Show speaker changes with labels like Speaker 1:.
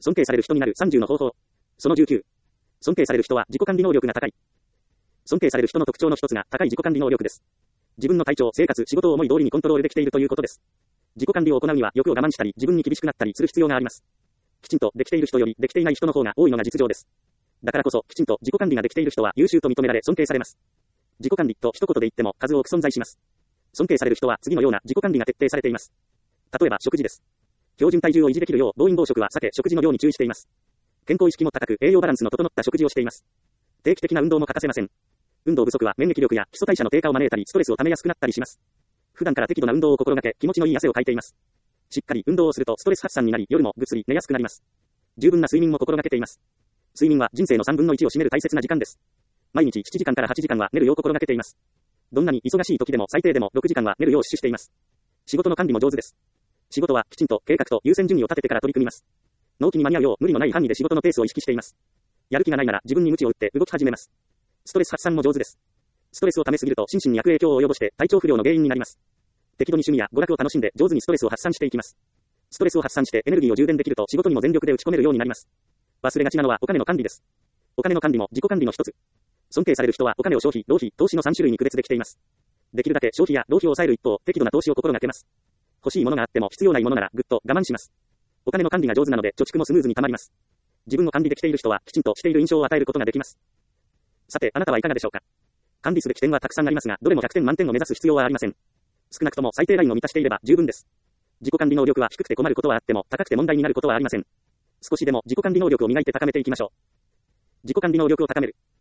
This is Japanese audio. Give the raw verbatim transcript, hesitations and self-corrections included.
Speaker 1: 尊敬される人になるさんじゅうの方法。そのじゅうきゅう。尊敬される人は自己管理能力が高い。尊敬される人の特徴の一つが高い自己管理能力です。自分の体調、生活、仕事を思い通りにコントロールできているということです。自己管理を行うには欲を我慢したり、自分に厳しくなったりする必要があります。きちんとできている人よりできていない人の方が多いのが実情です。だからこそ、きちんと自己管理ができている人は優秀と認められ尊敬されます。自己管理と一言で言っても数多く存在します。尊敬される人は次のような自己管理が徹底されています。例えば食事です。標準体重を維持できるよう暴飲暴食は避け食事の量に注意しています。健康意識も高く栄養バランスの整った食事をしています。定期的な運動も欠かせません。運動不足は免疫力や基礎代謝の低下を招いたりストレスを溜めやすくなったりします。普段から適度な運動を心がけ気持ちのいい汗をかいています。しっかり運動をするとストレス発散になり夜もぐっすり寝やすくなります。十分な睡眠も心がけています。睡眠は人生のさんぶんのいちを占める大切な時間です。毎日しちじかんからはちじかんは寝るよう心がけています。どんなに忙しい時でも最低でもろくじかんは寝るよう死守しています。仕事の管理も上手です。仕事はきちんと計画と優先順位を立ててから取り組みます。納期に間に合うよう無理のない範囲で仕事のペースを意識しています。やる気がないなら自分に鞭を打って動き始めます。ストレス発散も上手です。ストレスを溜めすぎると心身に悪影響を及ぼして体調不良の原因になります。適度に趣味や娯楽を楽しんで上手にストレスを発散していきます。ストレスを発散してエネルギーを充電できると仕事にも全力で打ち込めるようになります。忘れがちなのはお金の管理です。お金の管理も自己管理の一つ。尊敬される人はお金を消費、浪費、投資のさん種類に区別できています。できるだけ消費や浪費を抑える一方、適度な投資を心がけます。欲しいものがあっても必要ないものならぐっと我慢します。お金の管理が上手なので貯蓄もスムーズに溜まります。自分を管理できている人はきちんとしている印象を与えることができます。さて、あなたはいかがでしょうか。管理すべき点はたくさんありますが、どれもひゃくてん満点を目指す必要はありません。少なくとも最低ラインを満たしていれば十分です。自己管理能力は低くて困ることはあっても、高くて問題になることはありません。少しでも自己管理能力を磨いて高めていきましょう。自己管理能力を高める。